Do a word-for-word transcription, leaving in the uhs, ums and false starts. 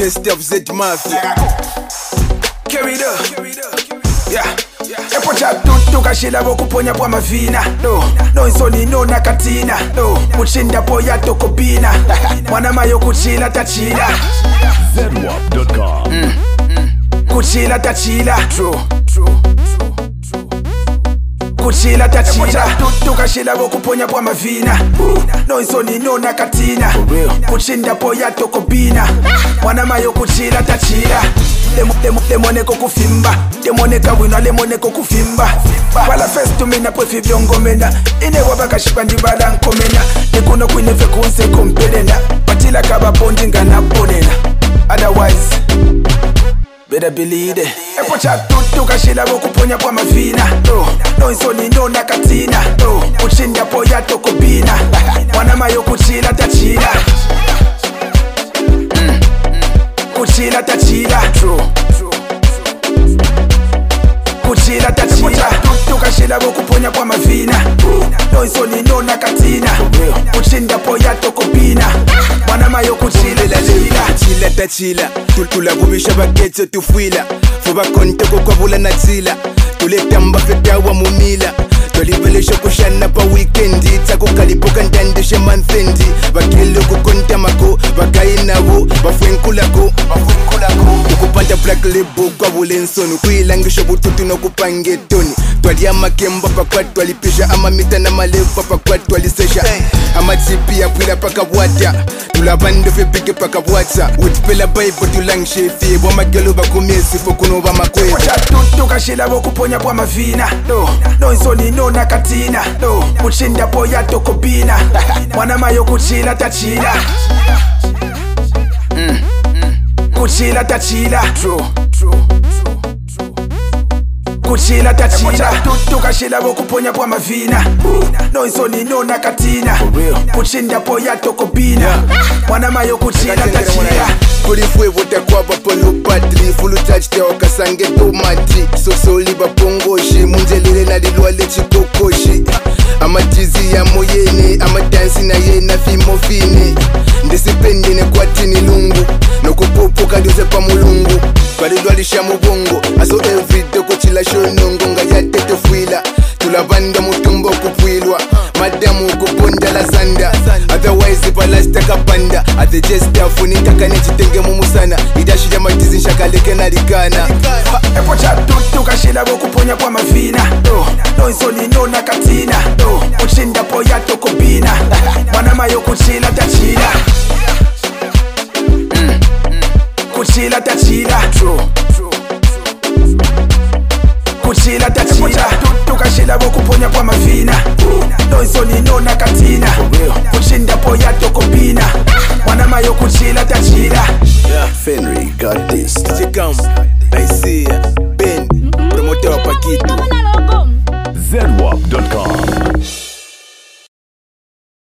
Test of Z Mafia. Carry it up. Yeah. Epo cha tutu kashila boku ponya kwa mavina. No, no insoni no nakatina. No, muchinda po ya toko bina. Mwana mayo kuchila tachila. zedwap dot com. mm. Kuchila tachila. True, true. Kuchila tachila. Tutu kashila boku ponya kwa mavina. No insoni no nakatina. Muchinda po ya toko bina. Mwana mayo kuchila tachila. Lemoneko kufimba, lemoneka wina lemoneko kufimba. Wala first to me na pwefi vyongo mena. Ine wabaka shipandi bala nkomena. Nekuno kwine fe kunse kumpelena. Patila kaba bondi nga na ponena. Otherwise, better believe it. Epo cha tutu kashila boku ponya kwa mavina. No, no insoni no nakatina. No, kuchinda po ya toko bina. Wana mayo kuchila tachila. Kuchila tachila. True. Kuchila tachila. Tutu kashila boku ponya kwa mavina. No insoni no nakatina. Kuchinda po ya toko bina. Mwana mayo kuchila tachila. Kuchila tachila. Tultula kubisha bagetso tufwila. Fuba konteko kwa vula na tila. Tuleta mbafeta wa mumila. Tolibelesha kushana pa weekendi. Tako kalipoka ndandeshe manthendi. Bakelo kukonta mako. Bakainawo. Bafwenkulako. Ukupanta black label kwa vulensoni. Kuilangisha bututu no kupange toni. Twali ama kemba pakwa twali pisha. Ama mita na malefa pakwa twali sesha. Ama zipi ya pwila paka wata. Tulabando fe pike paka wata. Utpela baipo tulangishe fie. Wama gelo bakumesi fokuno wama kwe. Wacha tutu kashila boku ponya kwa mavina. No, no insoni no nakatina. No, kuchinda po ya toko bina. Mwana mayo kuchila tachila. Mm. Kuchila tachila. True, true, true, true. Kuchila tachila. Tutu kashila boku ponya kwa mavina. No insoni no nakatina. Kuchinda po ya toko bina. Mwana mayo kuchila tachila. Kuri fwe vote kwa bapolo patri. Fulu touch te wakasange to matri. Sosoli bapongoshi. Munjelile na dilwa lechi kokoshi. Amatizi ya moyene. Amadansi na yena fimo fine. Ndisipendene kwa tini lungu. Nokupopo kaduze pa mulungu. Kalilwa lisha mubongo. Aso everyday kuchila shonongo. Nga ya tete fwila. Tulabanda mutumbo kupwilwa. Madamu kuponda la zanda. Otherwise palasta kapanda. Ate just afuni kakane chitenge mumusana. Idashida matizi nshakaleke na ligana. Epo cha tutu kashila boku ponya kwa mavina. No, no insoni no nakatina. No, kuchinda po ya toko bina. Mwana mayo kuchila tachila. Mm. Kuchila tachila. True. Kuchila tachila. Tutu kashila boku ponya kwa mavina. No insoni no nakatina. Kuchinda